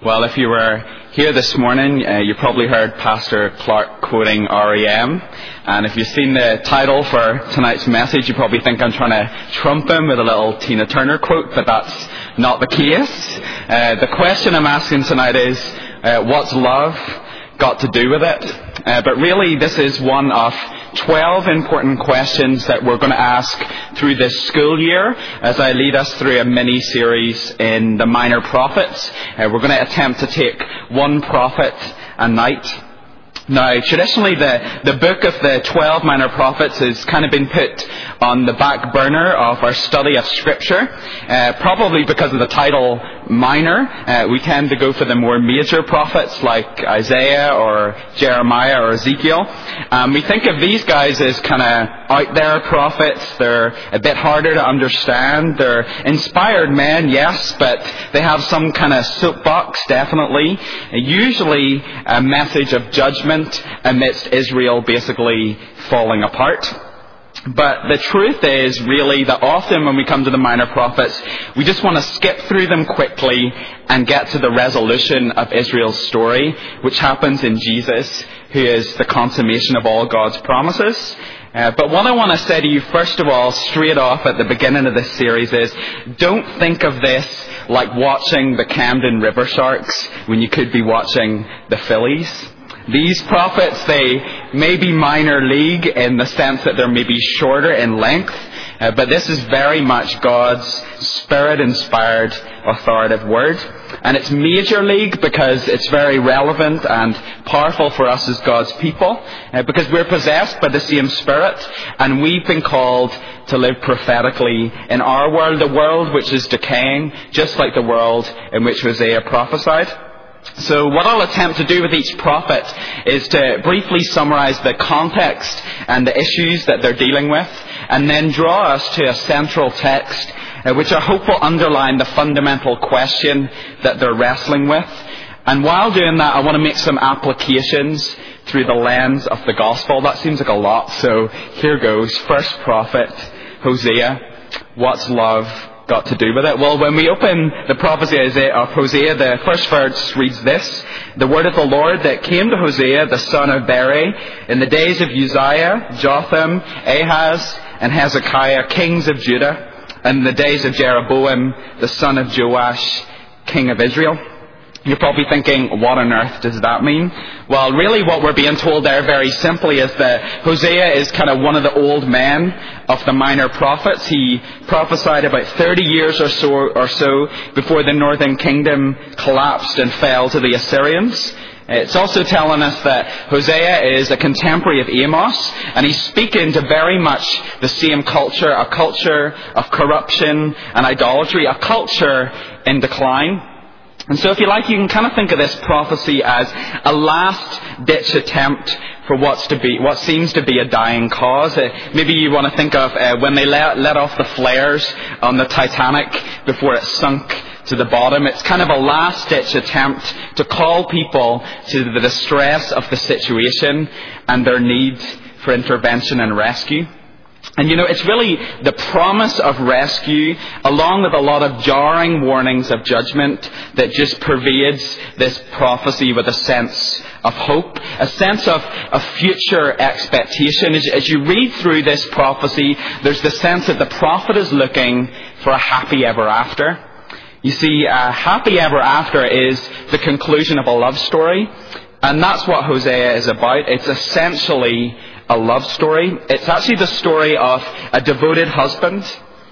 Well, if you were here this morning, you probably heard Pastor Clark quoting R.E.M. And if you've seen the title for tonight's message, you probably think I'm trying to trump him with a little Tina Turner quote, but that's not the case. The question I'm asking tonight is, what's love got to do with it? But really, this is one of 12 important questions that we're going to ask through this school year as I lead us through a mini-series in the Minor Prophets. We're going to attempt to take one prophet a night. Now, traditionally, the book of the 12 minor prophets has kind of been put on the back burner of our study of Scripture, probably because of the title minor. We tend to go for the more major prophets like Isaiah or Jeremiah or Ezekiel. We think of these guys as kind of out there prophets. They're a bit harder to understand. They're inspired men, yes, but they have some kind of soapbox, definitely. Usually a message of judgment amidst Israel basically falling apart. But the truth is really that often when we come to the minor prophets, we just want to skip through them quickly and get to the resolution of Israel's story, which happens in Jesus, who is the consummation of all God's promises. But what I want to say to you, first of all, straight off at the beginning of this series is, don't think of this like watching the Camden River Sharks when you could be watching the Phillies. These prophets, they may be minor league in the sense that they're maybe shorter in length, but this is very much God's Spirit-inspired, authoritative word. And it's major league because it's very relevant and powerful for us as God's people, because we're possessed by the same Spirit, and we've been called to live prophetically in our world, a world which is decaying, just like the world in which Hosea prophesied. So what I'll attempt to do with each prophet is to briefly summarize the context and the issues that they're dealing with, and then draw us to a central text which I hope will underline the fundamental question that they're wrestling with. And while doing that, I want to make some applications through the lens of the gospel. That seems like a lot, so here goes. First prophet, Hosea. What's love got to do with it? Well, when we open the prophecy of Hosea, the first verse reads this: the word of the Lord that came to Hosea, the son of Beri, in the days of Uzziah, Jotham, Ahaz, and Hezekiah, kings of Judah, and in the days of Jeroboam, the son of Joash, king of Israel. You're probably thinking, what on earth does that mean? Well, really what we're being told there very simply is that Hosea is kind of one of the old men of the minor prophets. He prophesied about 30 years or so before the northern kingdom collapsed and fell to the Assyrians. It's also telling us that Hosea is a contemporary of Amos, and he's speaking to very much the same culture, a culture of corruption and idolatry, a culture in decline. And so if you like, you can kind of think of this prophecy as a last-ditch attempt for what seems to be a dying cause. Maybe you want to think of when they let off the flares on the Titanic before it sunk to the bottom. It's kind of a last-ditch attempt to call people to the distress of the situation and their need for intervention and rescue. And it's really the promise of rescue, along with a lot of jarring warnings of judgment, that just pervades this prophecy with a sense of hope, a sense of future expectation. As you read through this prophecy, there's the sense that the prophet is looking for a happy ever after. You see, a happy ever after is the conclusion of a love story, and that's what Hosea is about. It's essentially a love story. It's actually the story of a devoted husband,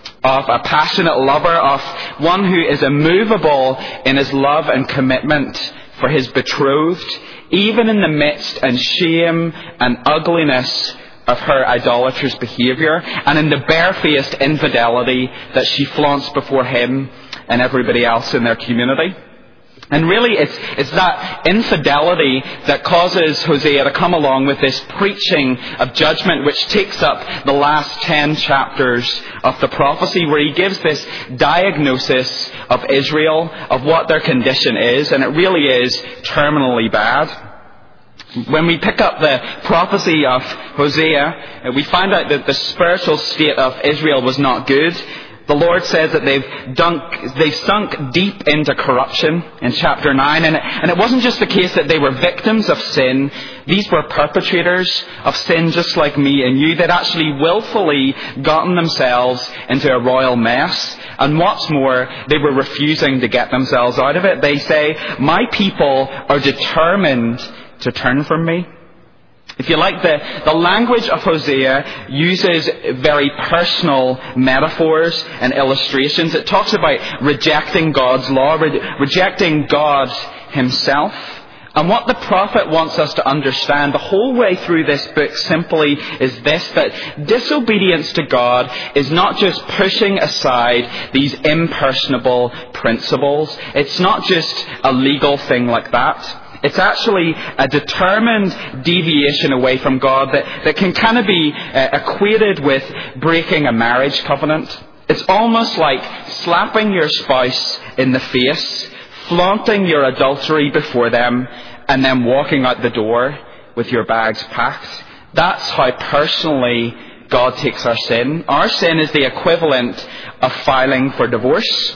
of a passionate lover, of one who is immovable in his love and commitment for his betrothed, even in the midst and shame and ugliness of her idolatrous behaviour, and in the barefaced infidelity that she flaunts before him and everybody else in their community. And really, it's that infidelity that causes Hosea to come along with this preaching of judgment, which takes up the last 10 chapters of the prophecy, where he gives this diagnosis of Israel, of what their condition is, and it really is terminally bad. When we pick up the prophecy of Hosea, we find out that the spiritual state of Israel was not good. The Lord says that they've sunk deep into corruption in chapter 9. And it wasn't just the case that they were victims of sin. These were perpetrators of sin just like me and you. They'd actually willfully gotten themselves into a royal mess. And what's more, they were refusing to get themselves out of it. They say, my people are determined to turn from me. If you like, the language of Hosea uses very personal metaphors and illustrations. It talks about rejecting God's law, rejecting God himself. And what the prophet wants us to understand the whole way through this book simply is this, that disobedience to God is not just pushing aside these impersonable principles. It's not just a legal thing like that. It's actually a determined deviation away from God that can kind of be equated with breaking a marriage covenant. It's almost like slapping your spouse in the face, flaunting your adultery before them, and then walking out the door with your bags packed. That's how personally God takes our sin. Our sin is the equivalent of filing for divorce.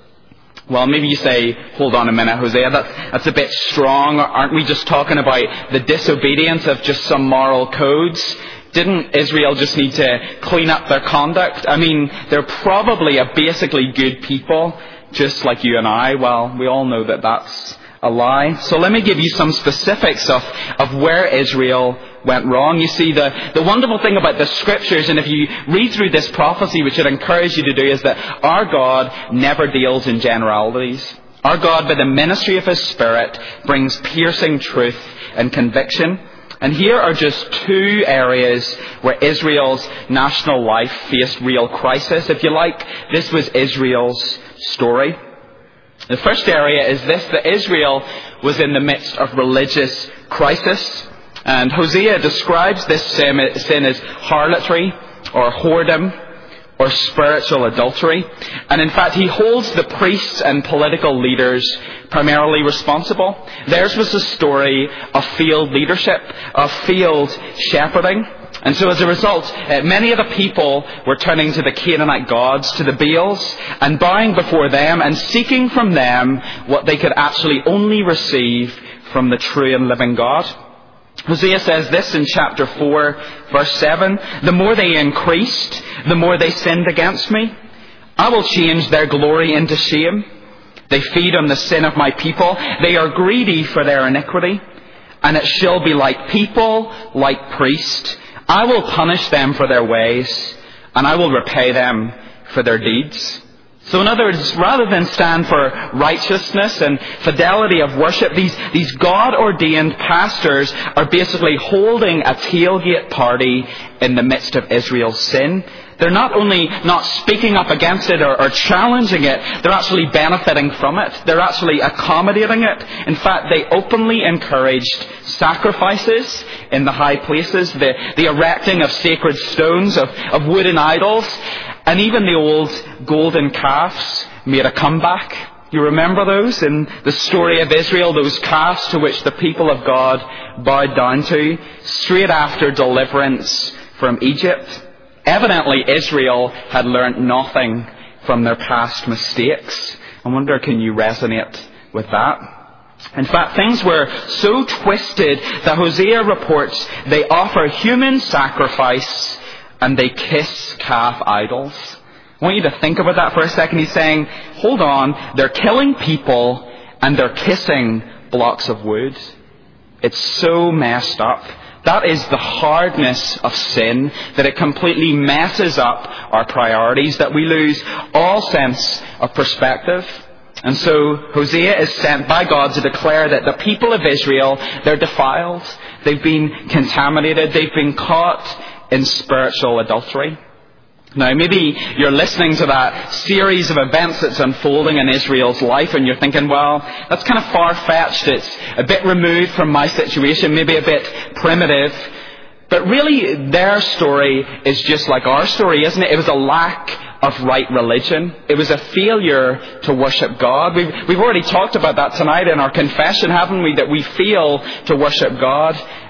Well, maybe you say, hold on a minute, Hosea, that's a bit strong. Aren't we just talking about the disobedience of just some moral codes? Didn't Israel just need to clean up their conduct? I mean, they're probably a basically good people, just like you and I. Well, we all know that that's a lie. So let me give you some specifics of where Israel went wrong. You see, the wonderful thing about the Scriptures, and if you read through this prophecy, which I'd encourage you to do, is that our God never deals in generalities. Our God, by the ministry of His Spirit, brings piercing truth and conviction. And here are just two areas where Israel's national life faced real crisis. If you like, this was Israel's story. The first area is this, that Israel was in the midst of religious crisis. And Hosea describes this sin as harlotry or whoredom or spiritual adultery. And in fact, he holds the priests and political leaders primarily responsible. Theirs was a story of field leadership, of field shepherding. And so as a result, many of the people were turning to the Canaanite gods, to the Baals, and bowing before them and seeking from them what they could actually only receive from the true and living God. Hosea says this in chapter 4, verse 7, the more they increased, the more they sinned against me. I will change their glory into shame. They feed on the sin of my people. They are greedy for their iniquity. And it shall be like people, like priests. I will punish them for their ways, and I will repay them for their deeds. So in other words, rather than stand for righteousness and fidelity of worship, these God-ordained pastors are basically holding a tailgate party in the midst of Israel's sin. They're not only not speaking up against it or challenging it, they're actually benefiting from it. They're actually accommodating it. In fact, they openly encouraged sacrifices in the high places, the erecting of sacred stones, of wooden idols, and even the old golden calves made a comeback. You remember those in the story of Israel, those calves to which the people of God bowed down to straight after deliverance from Egypt. Evidently, Israel had learnt nothing from their past mistakes. I wonder, can you resonate with that? In fact, things were so twisted that Hosea reports they offer human sacrifice and they kiss calf idols. I want you to think about that for a second. He's saying, hold on, they're killing people and they're kissing blocks of wood. It's so messed up. That is the hardness of sin, that it completely messes up our priorities, that we lose all sense of perspective. And so Hosea is sent by God to declare that the people of Israel, they're defiled, they've been contaminated, they've been caught in spiritual adultery. Now, maybe you're listening to that series of events that's unfolding in Israel's life and you're thinking, well, that's kind of far-fetched. It's a bit removed from my situation, maybe a bit primitive. But really, their story is just like our story, isn't it? It was a lack of right religion. It was a failure to worship God. We've already talked about that tonight in our confession, haven't we? That we fail to worship God.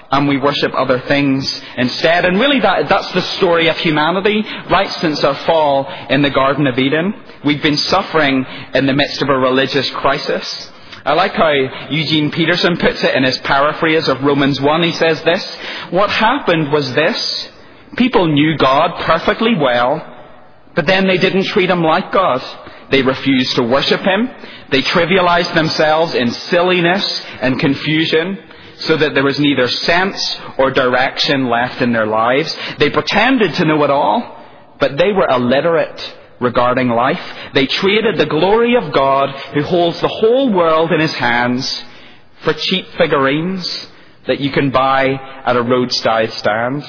and we worship other things instead. And really that's the story of humanity right since our fall in the Garden of Eden. We've been suffering in the midst of a religious crisis. I like how Eugene Peterson puts it in his paraphrase of Romans 1. He says this: what happened was this: people knew God perfectly well, but then they didn't treat Him like God. They refused to worship Him. They trivialized themselves in silliness and confusion, so that there was neither sense or direction left in their lives. They pretended to know it all, but they were illiterate regarding life. They traded the glory of God, who holds the whole world in His hands, for cheap figurines that you can buy at a roadside stand.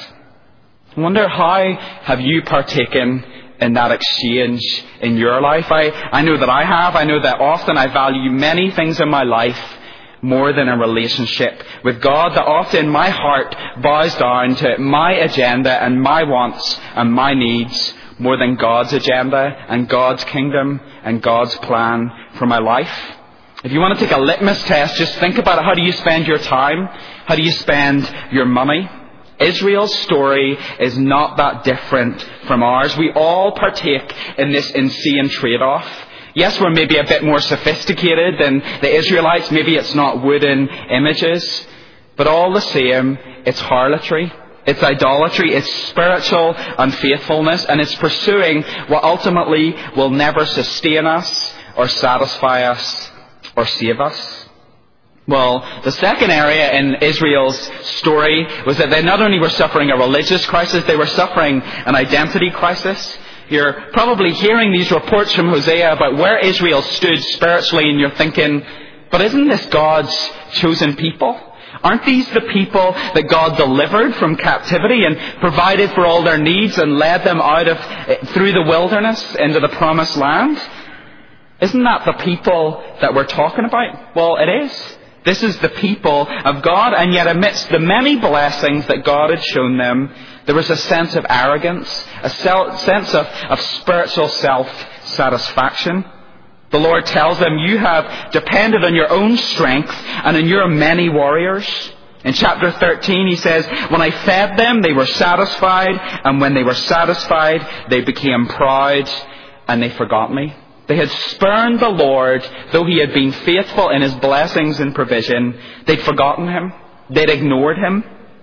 I wonder, how have you partaken in that exchange in your life? I know that I have. I know that often I value many things in my life more than a relationship with God, that often my heart bows down to my agenda and my wants and my needs more than God's agenda and God's kingdom and God's plan for my life. If you want to take a litmus test, just think about it. How do you spend your time? How do you spend your money? Israel's story is not that different from ours. We all partake in this insane trade-off. Yes, we're maybe a bit more sophisticated than the Israelites. Maybe it's not wooden images. But all the same, it's harlotry. It's idolatry. It's spiritual unfaithfulness. And it's pursuing what ultimately will never sustain us or satisfy us or save us. Well, the second area in Israel's story was that they not only were suffering a religious crisis, they were suffering an identity crisis. You're probably hearing these reports from Hosea about where Israel stood spiritually, and you're thinking, but isn't this God's chosen people? Aren't these the people that God delivered from captivity and provided for all their needs and led them through the wilderness into the promised land? Isn't that the people that we're talking about? Well, it is. This is the people of God, and yet amidst the many blessings that God had shown them, there was a sense of arrogance, a sense of spiritual self-satisfaction. The Lord tells them, you have depended on your own strength and on your many warriors. In chapter 13 he says, when I fed them, they were satisfied, and when they were satisfied, they became proud, and they forgot me. They had spurned the Lord, though He had been faithful in His blessings and provision. They'd forgotten Him. They'd ignored Him.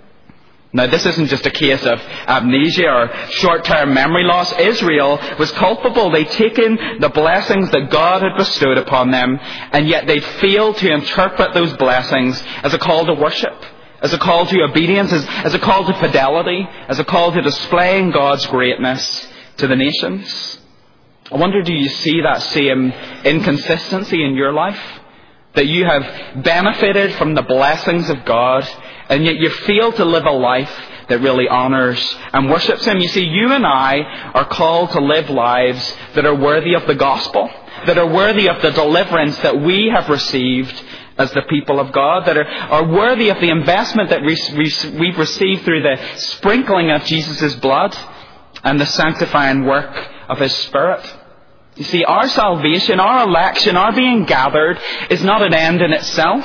Now, this isn't just a case of amnesia or short-term memory loss. Israel was culpable. They'd taken the blessings that God had bestowed upon them, and yet they'd failed to interpret those blessings as a call to worship, as a call to obedience, as a call to fidelity, as a call to displaying God's greatness to the nations. I wonder, do you see that same inconsistency in your life? That you have benefited from the blessings of God, and yet you fail to live a life that really honours and worships Him. You see, you and I are called to live lives that are worthy of the gospel, that are worthy of the deliverance that we have received as the people of God, that are worthy of the investment that we've received through the sprinkling of Jesus' blood and the sanctifying work of His Spirit. You see, our salvation, our election, our being gathered is not an end in itself.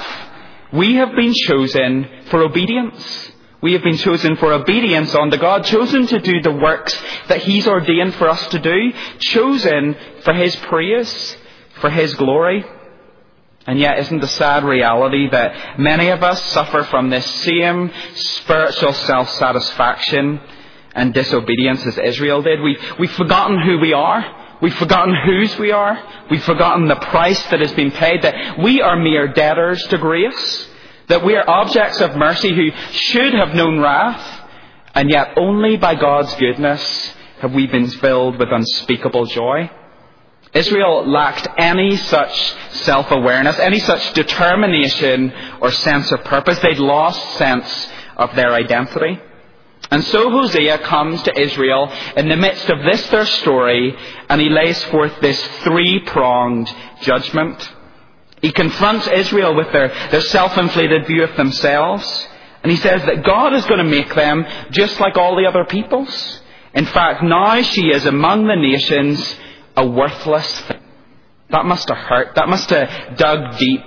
We have been chosen for obedience. We have been chosen for obedience unto God, chosen to do the works that He's ordained for us to do, chosen for His praise, for His glory. And yet, isn't the sad reality that many of us suffer from this same spiritual self-satisfaction and disobedience as Israel did? We've forgotten who we are. We've forgotten whose we are. We've forgotten the price that has been paid, that we are mere debtors to grace, that we are objects of mercy who should have known wrath, and yet only by God's goodness have we been filled with unspeakable joy. Israel lacked any such self-awareness, any such determination or sense of purpose. They'd lost sense of their identity. And so Hosea comes to Israel in the midst of this their story, and he lays forth this three-pronged judgment. He confronts Israel with their self-inflated view of themselves, and he says that God is going to make them just like all the other peoples. In fact, now she is among the nations a worthless thing. That must have hurt. That must have dug deep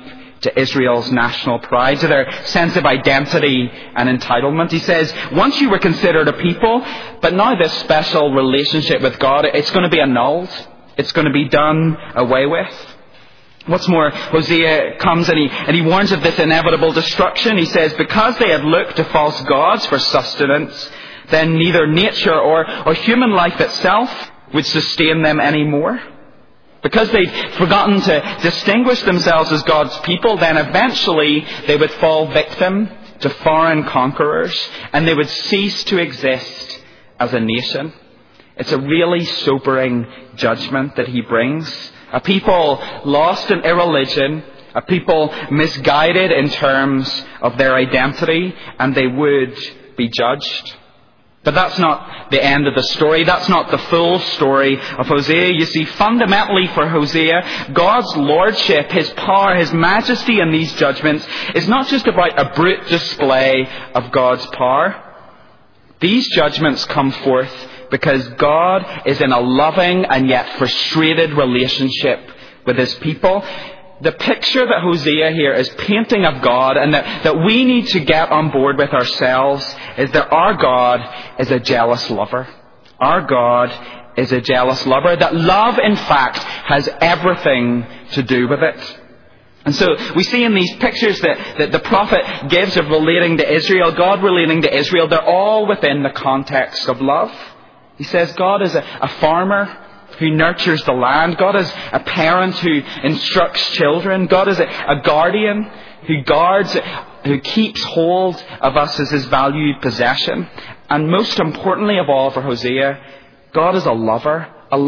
to Israel's national pride, to their sense of identity and entitlement. He says, once you were considered a people, but now this special relationship with God, it's going to be annulled. It's going to be done away with. What's more, Hosea comes and he warns of this inevitable destruction. He says, because they had looked to false gods for sustenance, then neither nature or human life itself would sustain them anymore. Because they'd forgotten to distinguish themselves as God's people, then eventually they would fall victim to foreign conquerors and they would cease to exist as a nation. It's a really sobering judgment that he brings. A people lost in irreligion, a people misguided in terms of their identity, and they would be judged. But that's not the end of the story. That's not the full story of Hosea. You see, fundamentally for Hosea, God's lordship, his power, his majesty in these judgments is not just about a brute display of God's power. These judgments come forth because God is in a loving and yet frustrated relationship with his people. The picture that Hosea here is painting of God and that we need to get on board with ourselves is that our God is a jealous lover. Our God is a jealous lover. That love, in fact, has everything to do with it. And so we see in these pictures that the prophet gives of relating to Israel, God relating to Israel, they're all within the context of love. He says God is a farmer who nurtures the land. God is a parent who instructs children. God is a guardian who guards, who keeps hold of us as his valued possession. And most importantly of all for Hosea, God is a lover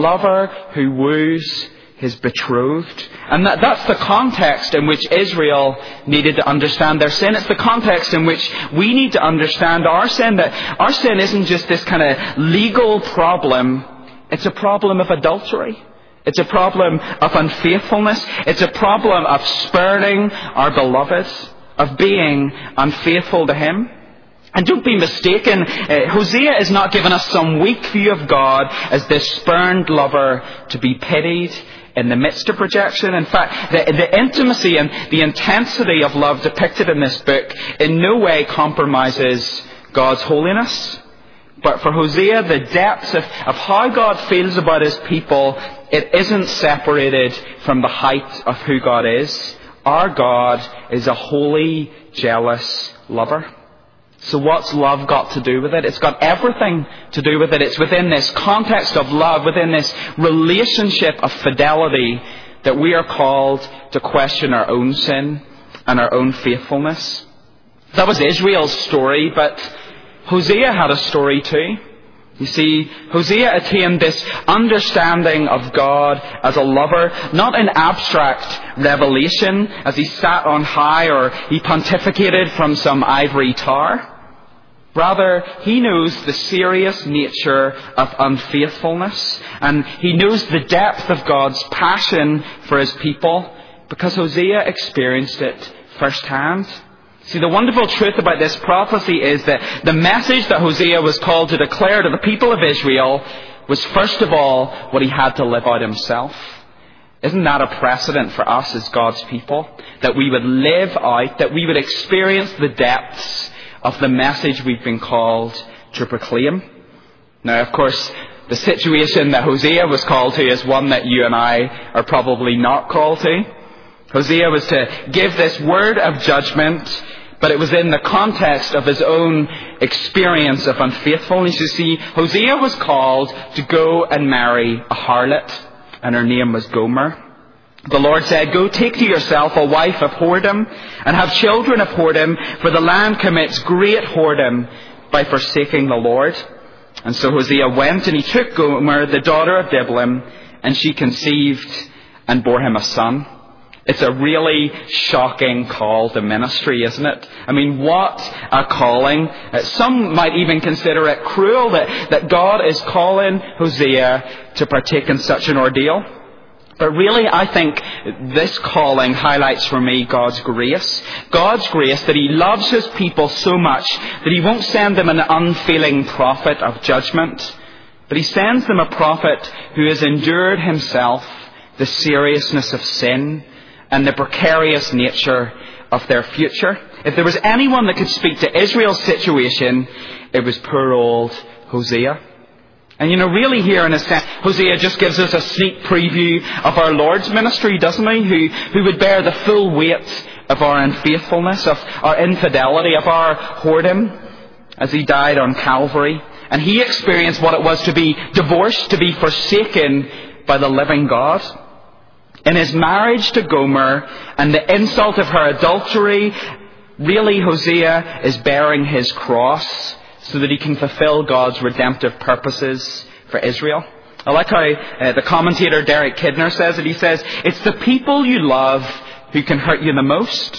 who woos his betrothed. And that's the context in which Israel needed to understand their sin. It's the context in which we need to understand our sin. That our sin isn't just this kind of legal problem. It's a problem of adultery. It's a problem of unfaithfulness. It's a problem of spurning our beloved, of being unfaithful to him. And don't be mistaken, Hosea is not giving us some weak view of God as this spurned lover to be pitied in the midst of rejection. In fact, the intimacy and the intensity of love depicted in this book in no way compromises God's holiness. But for Hosea, the depths of how God feels about his people, it isn't separated from the height of who God is. Our God is a holy, jealous lover. So what's love got to do with it? It's got everything to do with it. It's within this context of love, within this relationship of fidelity, that we are called to question our own sin and our own faithfulness. That was Israel's story, but Hosea had a story too. You see, Hosea attained this understanding of God as a lover, not in abstract revelation as he sat on high or he pontificated from some ivory tower. Rather, he knows the serious nature of unfaithfulness, and he knows the depth of God's passion for his people because Hosea experienced it firsthand. See, the wonderful truth about this prophecy is that the message that Hosea was called to declare to the people of Israel was first of all what he had to live out himself. Isn't that a precedent for us as God's people? That we would live out, that we would experience the depths of the message we've been called to proclaim. Now, of course, the situation that Hosea was called to is one that you and I are probably not called to. Hosea was to give this word of judgment, but it was in the context of his own experience of unfaithfulness. You see, Hosea was called to go and marry a harlot, and her name was Gomer. The Lord said, "Go take to yourself a wife of whoredom, and have children of whoredom, for the land commits great whoredom by forsaking the Lord." And so Hosea went, and he took Gomer, the daughter of Diblaim, and she conceived and bore him a son. It's a really shocking call to ministry, isn't it? I mean, what a calling. Some might even consider it cruel that God is calling Hosea to partake in such an ordeal. But really, I think this calling highlights for me God's grace. God's grace that he loves his people so much that he won't send them an unfeeling prophet of judgment, but he sends them a prophet who has endured himself the seriousness of sin and the precarious nature of their future. If there was anyone that could speak to Israel's situation, it was poor old Hosea. And really here in a sense, Hosea just gives us a sneak preview of our Lord's ministry, doesn't he? Who would bear the full weight of our unfaithfulness, of our infidelity, of our whoredom, as he died on Calvary. And he experienced what it was to be divorced, to be forsaken by the living God. In his marriage to Gomer and the insult of her adultery, really Hosea is bearing his cross so that he can fulfill God's redemptive purposes for Israel. I like how the commentator Derek Kidner says it. He says, it's the people you love who can hurt you the most.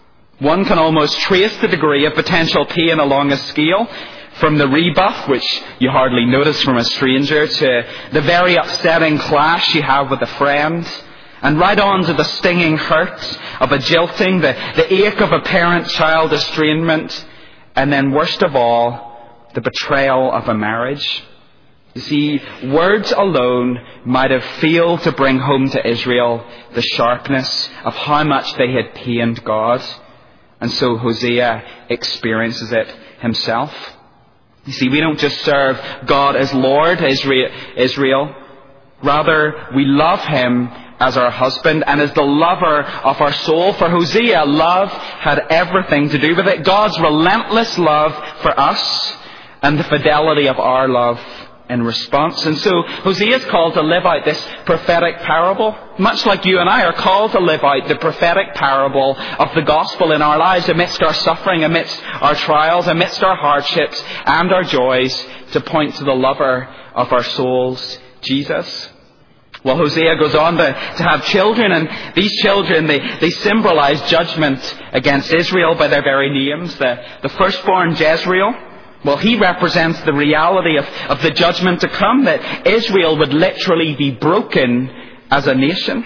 One can almost trace the degree of potential pain along a scale, from the rebuff, which you hardly notice from a stranger, to the very upsetting clash you have with a friend, and right on to the stinging hurt of a jilting, the ache of a parent-child estrangement, and then worst of all, the betrayal of a marriage. You see, words alone might have failed to bring home to Israel the sharpness of how much they had pained God. And so Hosea experiences it himself. You see, we don't just serve God as Lord, Israel. Rather, we love him as our husband and as the lover of our soul. For Hosea, love had everything to do with it. God's relentless love for us and the fidelity of our love in response. And so Hosea is called to live out this prophetic parable, much like you and I are called to live out the prophetic parable of the gospel in our lives, amidst our suffering, amidst our trials, amidst our hardships and our joys, to point to the lover of our souls, Jesus. Well, Hosea goes on to have children, and these children, they symbolize judgment against Israel by their very names. The firstborn, Jezreel, well, he represents the reality of the judgment to come, that Israel would literally be broken as a nation.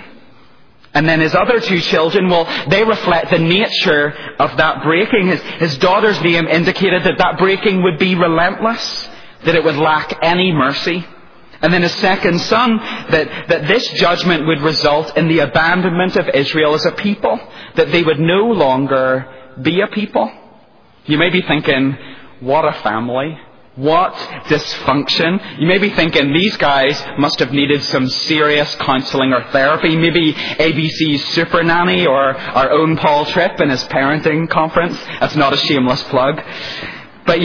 And then his other two children, well, they reflect the nature of that breaking. His daughter's name indicated that breaking would be relentless, that it would lack any mercy. And then his second son, that this judgment would result in the abandonment of Israel as a people, that they would no longer be a people. You may be thinking, what a family. What dysfunction. You may be thinking, these guys must have needed some serious counselling or therapy. Maybe ABC's Super Nanny or our own Paul Tripp in his parenting conference. That's not a shameless plug. But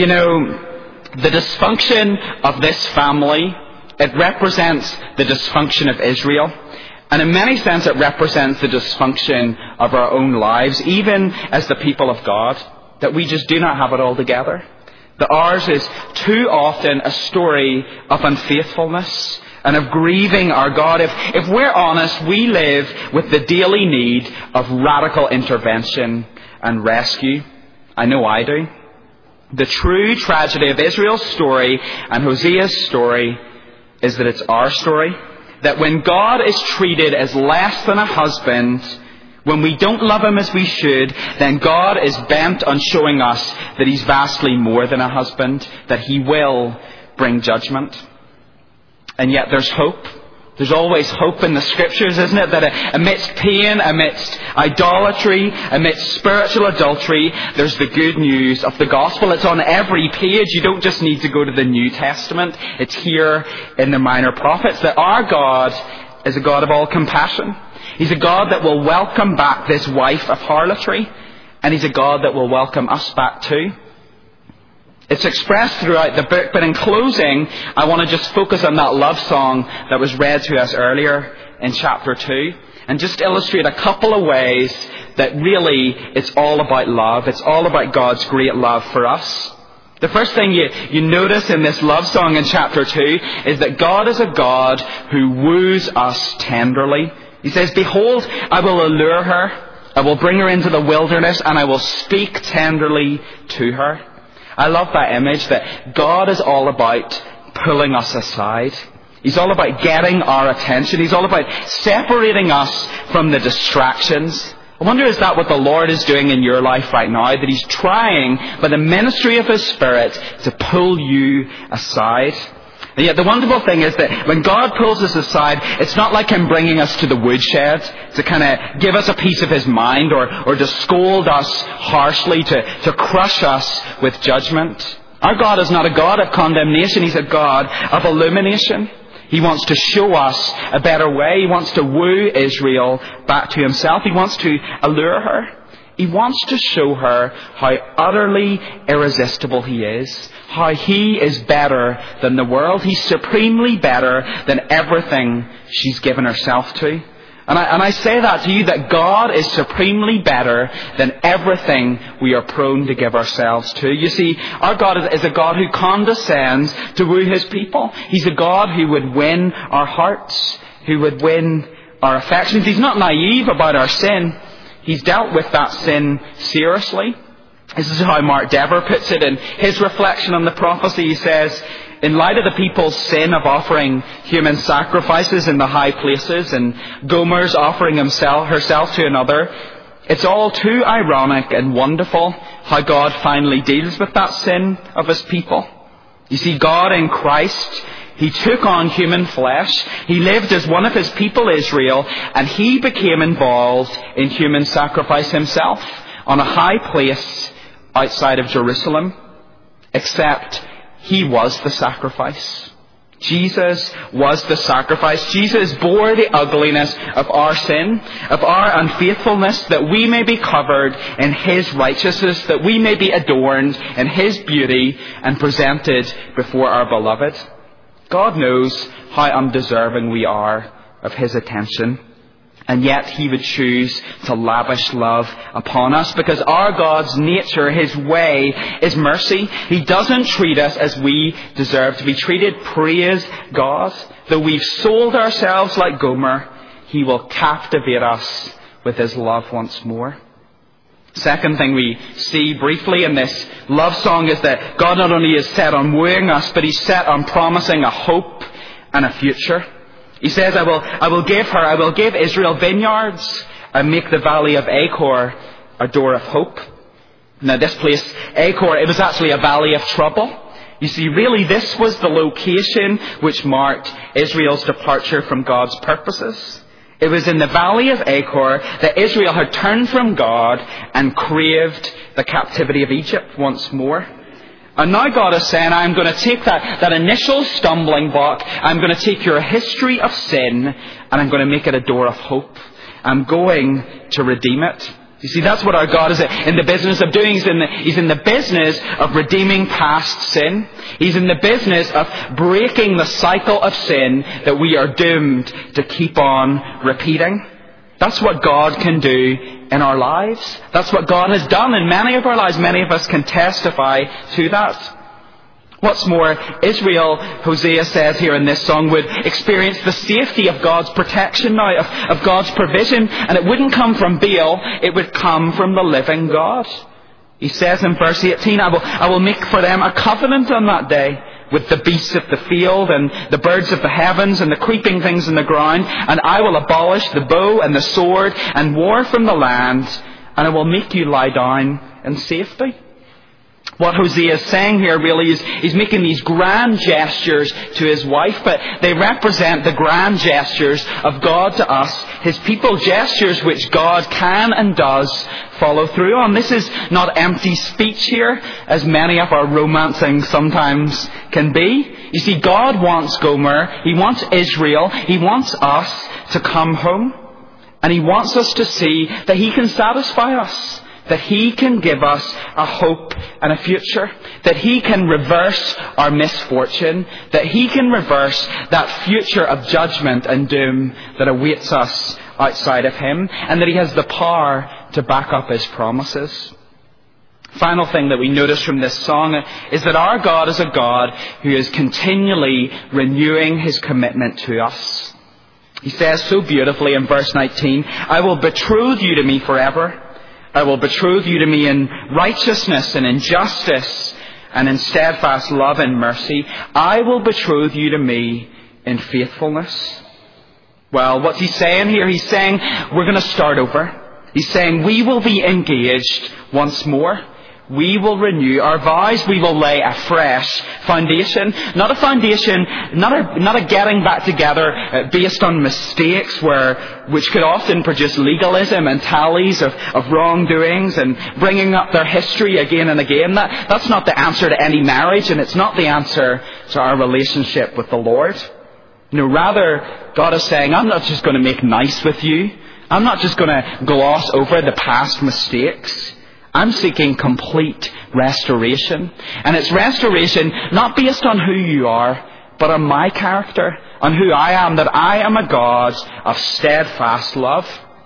the dysfunction of this family, it represents the dysfunction of Israel. And in many sense, it represents the dysfunction of our own lives, even as the people of God, that we just do not have it all together. That ours is too often a story of unfaithfulness and of grieving our God. If we're honest, we live with the daily need of radical intervention and rescue. I know I do. The true tragedy of Israel's story and Hosea's story is that it's our story. That when God is treated as less than a husband, when we don't love him as we should, then God is bent on showing us that he's vastly more than a husband, that he will bring judgment. And yet there's hope. There's always hope in the Scriptures, isn't it? That amidst pain, amidst idolatry, amidst spiritual adultery, there's the good news of the gospel. It's on every page. You don't just need to go to the New Testament. It's here in the Minor Prophets, that our God is a God of all compassion. He's a God that will welcome back this wife of harlotry, and he's a God that will welcome us back too. It's expressed throughout the book, but in closing, I want to just focus on that love song that was read to us earlier in chapter 2, and just illustrate a couple of ways that really it's all about love. It's all about God's great love for us. The first thing you notice in this love song in chapter 2 is that God is a God who woos us tenderly. He says, "Behold, I will allure her, I will bring her into the wilderness, and I will speak tenderly to her." I love that image that God is all about pulling us aside. He's all about getting our attention. He's all about separating us from the distractions. I wonder, is that what the Lord is doing in your life right now? That he's trying, by the ministry of his Spirit, to pull you aside. And yet the wonderful thing is that when God pulls us aside, it's not like Him bringing us to the woodshed to kind of give us a piece of His mind or to scold us harshly, to crush us with judgment. Our God is not a God of condemnation. He's a God of illumination. He wants to show us a better way. He wants to woo Israel back to Himself. He wants to allure her. He wants to show her how utterly irresistible He is, how He is better than the world. He's supremely better than everything she's given herself to. And I say that to you, that God is supremely better than everything we are prone to give ourselves to. You see, our God is a God who condescends to woo His people. He's a God who would win our hearts, who would win our affections. He's not naive about our sin. He's dealt with that sin seriously. This is how Mark Dever puts it in his reflection on the prophecy. He says, in light of the people's sin of offering human sacrifices in the high places and Gomer's offering herself to another, it's all too ironic and wonderful how God finally deals with that sin of His people. You see, God in Christ, He took on human flesh. He lived as one of His people Israel, and He became involved in human sacrifice Himself on a high place outside of Jerusalem. Except He was the sacrifice. Jesus was the sacrifice. Jesus bore the ugliness of our sin, of our unfaithfulness, that we may be covered in His righteousness, that we may be adorned in His beauty and presented before our beloved. God knows how undeserving we are of His attention. And yet He would choose to lavish love upon us, because our God's nature, His way, is mercy. He doesn't treat us as we deserve to be treated. Praise God. Though we've sold ourselves like Gomer, He will captivate us with His love once more. Second thing we see briefly in this love song is that God not only is set on wooing us, but He's set on promising a hope and a future. He says, I will give Israel vineyards and make the valley of Achor a door of hope. Now this place, Achor, it was actually a valley of trouble. You see, really this was the location which marked Israel's departure from God's purposes. It was in the valley of Achor that Israel had turned from God and craved the captivity of Egypt once more. And now God is saying, I'm going to take that initial stumbling block, I'm going to take your history of sin, and I'm going to make it a door of hope. I'm going to redeem it. You see, that's what our God is in the business of doing. He's in the business of redeeming past sin. He's in the business of breaking the cycle of sin that we are doomed to keep on repeating. That's what God can do in our lives. That's what God has done in many of our lives. Many of us can testify to that. What's more, Israel, Hosea says here in this song, would experience the safety of God's protection now, of God's provision. And it wouldn't come from Baal, it would come from the living God. He says in verse 18, I will make for them a covenant on that day with the beasts of the field and the birds of the heavens and the creeping things in the ground. And I will abolish the bow and the sword and war from the land. And I will make you lie down in safety. What Hosea is saying here really is he's making these grand gestures to his wife, but they represent the grand gestures of God to us, His people, gestures which God can and does follow through on. This is not empty speech here, as many of our romancing sometimes can be. You see, God wants Gomer, He wants Israel, He wants us to come home, and He wants us to see that He can satisfy us. That He can give us a hope and a future. That He can reverse our misfortune. That He can reverse that future of judgment and doom that awaits us outside of Him. And that He has the power to back up His promises. Final thing that we notice from this song is that our God is a God who is continually renewing His commitment to us. He says so beautifully in verse 19, I will betroth you to me forever. I will betroth you to me in righteousness and in justice and in steadfast love and mercy. I will betroth you to me in faithfulness. Well, what's he saying here? He's saying we're going to start over. He's saying we will be engaged once more. we will renew our vows. We will lay a fresh foundation. Not a foundation, not a getting back together based on mistakes which could often produce legalism and tallies of wrongdoings and bringing up their history again and again. That's not the answer to any marriage, and it's not the answer to our relationship with the Lord. No, rather, God is saying, I'm not just going to make nice with you. I'm not just going to gloss over the past mistakes. I'm seeking complete restoration. And it's restoration not based on who you are, but on my character, on who I am, that I am a God of steadfast love.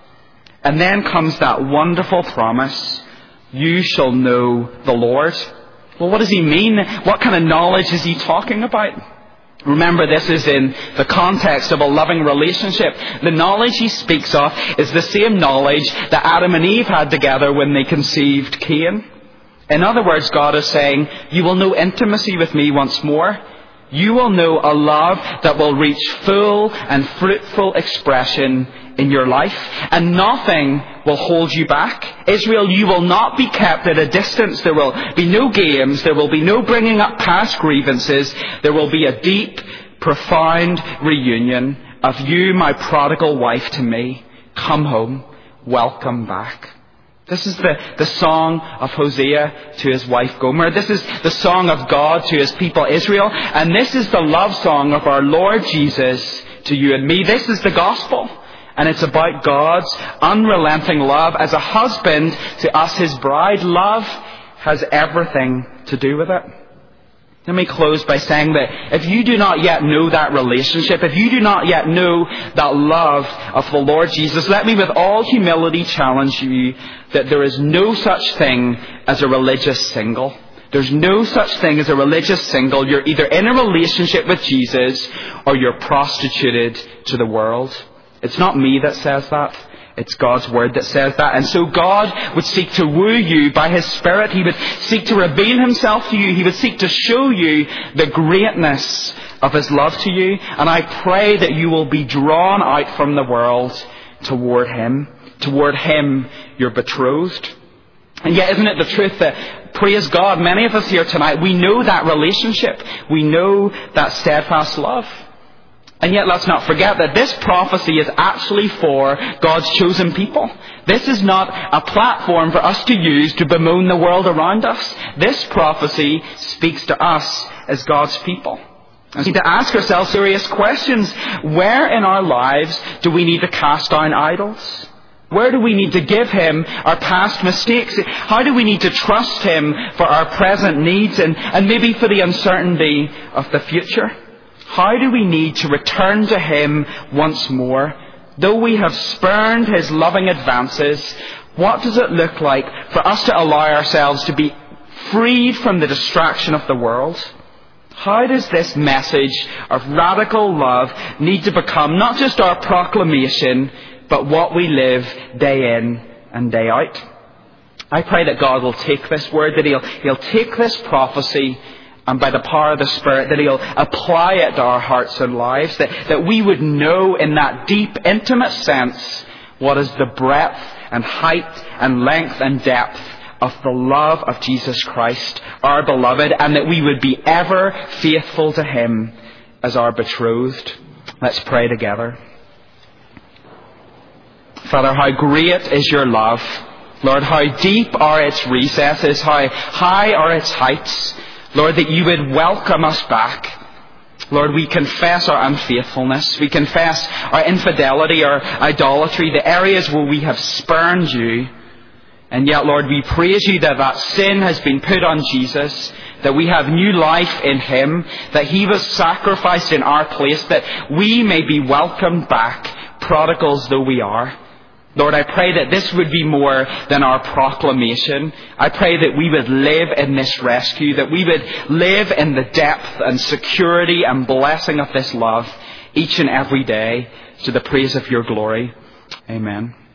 And then comes that wonderful promise, you shall know the Lord. Well, what does he mean? What kind of knowledge is he talking about? Remember, this is in the context of a loving relationship. The knowledge he speaks of is the same knowledge that Adam and Eve had together when they conceived Cain. In other words, God is saying, you will know intimacy with me once more. You will know a love that will reach full and fruitful expression in your life, and nothing will hold you back. Israel, you will not be kept at a distance. There will be no games. There will be no bringing up past grievances. There will be a deep, profound reunion of you, my prodigal wife, to me. Come home. Welcome back. This is the song of Hosea to his wife Gomer. This is the song of God to his people Israel. And this is the love song of our Lord Jesus to you and me. This is the gospel. And it's about God's unrelenting love as a husband to us, his bride. Love has everything to do with it. Let me close by saying that if you do not yet know that relationship, if you do not yet know that love of the Lord Jesus, let me with all humility challenge you that there is no such thing as a religious single. There's no such thing as a religious single. You're either in a relationship with Jesus or you're prostituted to the world. It's not me that says that. It's God's Word that says that. And so God would seek to woo you by His Spirit. He would seek to reveal Himself to you. He would seek to show you the greatness of His love to you. And I pray that you will be drawn out from the world toward Him, your betrothed. And yet, isn't it the truth that, praise God, many of us here tonight, we know that relationship. We know that steadfast love. And yet let's not forget that this prophecy is actually for God's chosen people. This is not a platform for us to use to bemoan the world around us. This prophecy speaks to us as God's people. We need to ask ourselves serious questions. Where in our lives do we need to cast down idols? Where do we need to give Him our past mistakes? How do we need to trust Him for our present needs and maybe for the uncertainty of the future? How do we need to return to Him once more? Though we have spurned His loving advances, what does it look like for us to allow ourselves to be freed from the distraction of the world? How does this message of radical love need to become not just our proclamation, but what we live day in and day out? I pray that God will take this word, that He'll take this prophecy, and by the power of the Spirit, that He'll apply it to our hearts and lives, that we would know in that deep, intimate sense what is the breadth and height and length and depth of the love of Jesus Christ, our beloved, and that we would be ever faithful to Him as our betrothed. Let's pray together. Father, how great is your love. Lord, how deep are its recesses, how high are its heights. Lord, that you would welcome us back. Lord, we confess our unfaithfulness. We confess our infidelity, our idolatry, the areas where we have spurned you. And yet, Lord, we praise you that sin has been put on Jesus, that we have new life in Him, that He was sacrificed in our place, that we may be welcomed back, prodigals though we are. Lord, I pray that this would be more than our proclamation. I pray that we would live in this rescue, that we would live in the depth and security and blessing of this love each and every day to the praise of your glory. Amen.